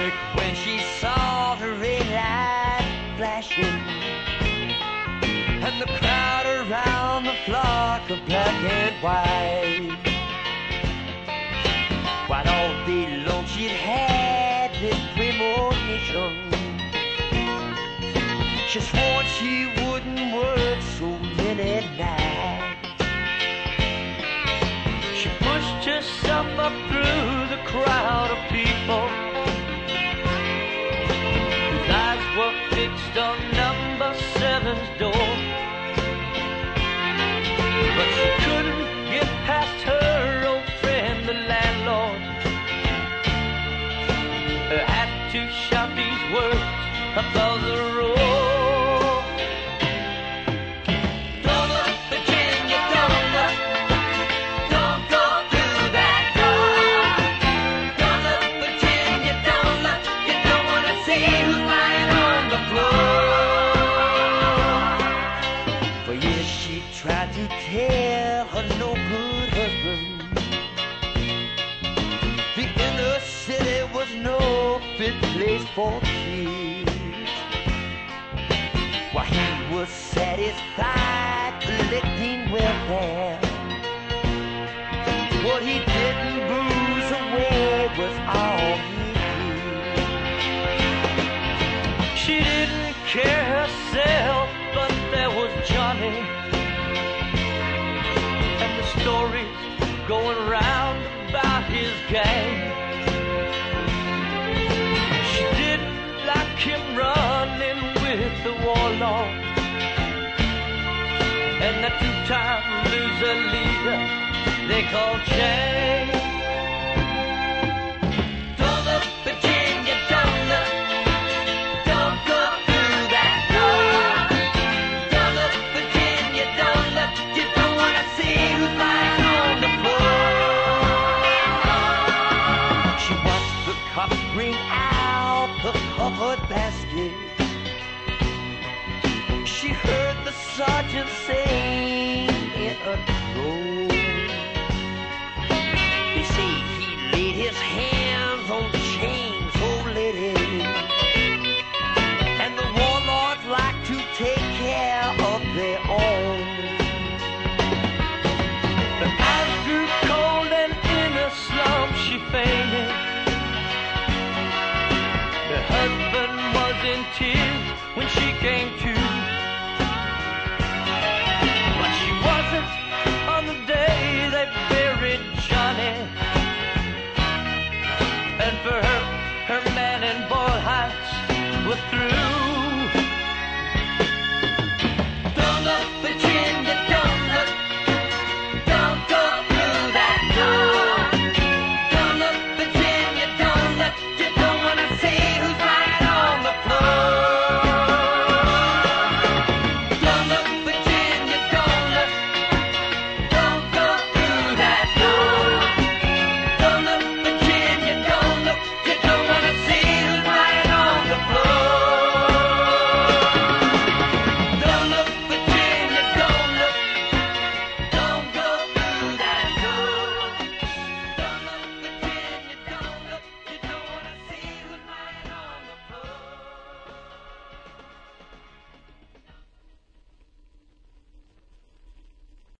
work when she saw the red light flashing and the crowd around the flock of black and white. While all day long she'd had this premonition, she swore she wouldn't work so many nights. She pushed herself up through the crowd of people whose eyes were fixed on number 7's door. But she couldn't get past her old friend, the landlord, who had to shout these words above the roar. Tried to tell her no good husband the inner city was no fit place for kids. While he was satisfied collecting welfare, what he didn't bruise away was all he did. She didn't care herself, but there was Johnny. Stories going round about his gang. She didn't like him running with the warlord and the two-time loser leader they called Chang. Don't look, Virginia, don't look. Don't go through that door. Don't look, Virginia, don't look. You don't want to see who's lying on the floor. She watched the cops bring out the covered basket. She heard the sergeant sing in a